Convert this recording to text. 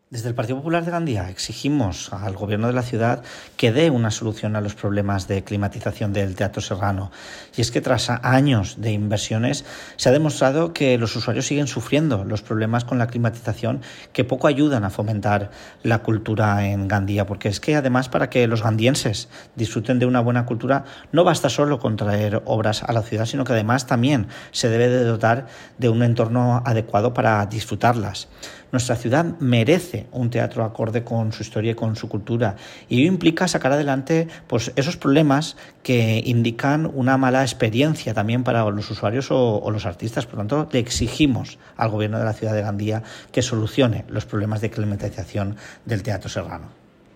Desde el Partido Popular de Gandía exigimos al Gobierno de la ciudad que dé una solución a los problemas de climatización del Teatro Serrano. Y es que tras años de inversiones se ha demostrado que los usuarios siguen sufriendo los problemas con la climatización que poco ayudan a fomentar la cultura en Gandía. Porque es que además, para que los gandienses disfruten de una buena cultura, no basta solo con traer obras a la ciudad, sino que además también se debe de dotar de un entorno adecuado para disfrutarlas. Nuestra ciudad merece un teatro acorde con su historia y con su cultura, y ello implica sacar adelante esos problemas que indican una mala experiencia también para los usuarios o los artistas. Por lo tanto, le exigimos al Gobierno de la ciudad de Gandía que solucione los problemas de climatización del Teatro Serrano.